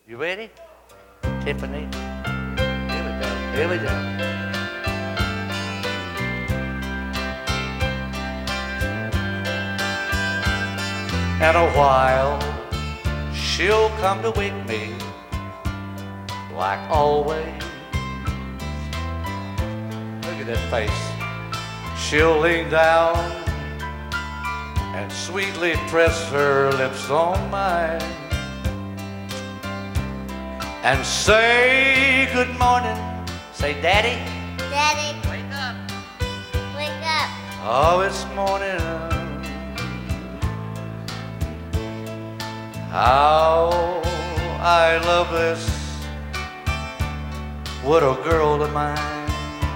You ready? Tiffany? Here we go. Here we go. In a while, she'll come to wake me, like always. Look at that face. She'll lean down and sweetly press her lips on mine and say good morning. Say, Daddy. Daddy, Wake up. wake up. Oh, it's morning. How I love this little girl of mine.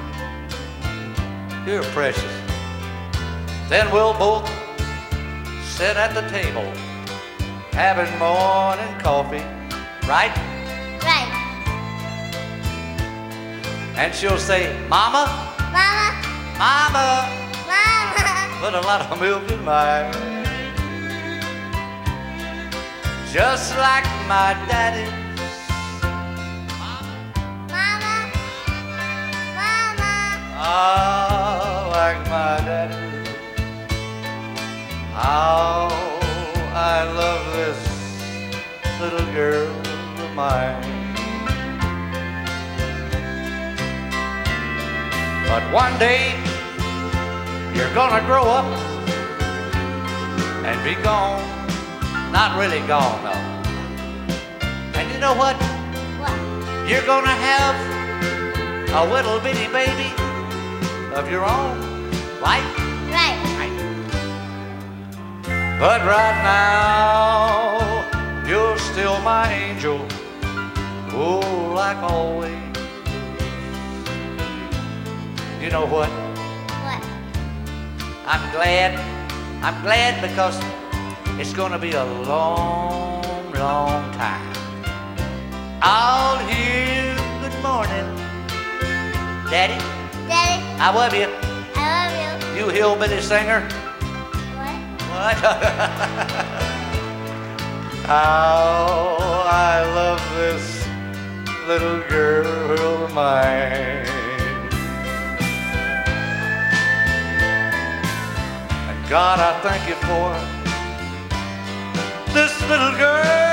You're precious. Then we'll both sit at the table having morning coffee, right? Right. And she'll say, Mama, Mama, Mama, Mama. put a lot of milk in mine. Just like my daddy. Mama, Mama. Ah, like my daddy. How I love this little girl of mine. But one day you're gonna grow up and be gone. Not really gone though. And you know what? What? You're gonna have a little bitty baby of your own, right? Right. But right now, you're still my angel, oh, like always. You know what? What? I'm glad because it's gonna be a long, long time. I'll hear good morning, Daddy, Daddy, I love you, I love you. you hillbilly singer. What? What? How I love this little girl of mine. And God, I thank you for this little girl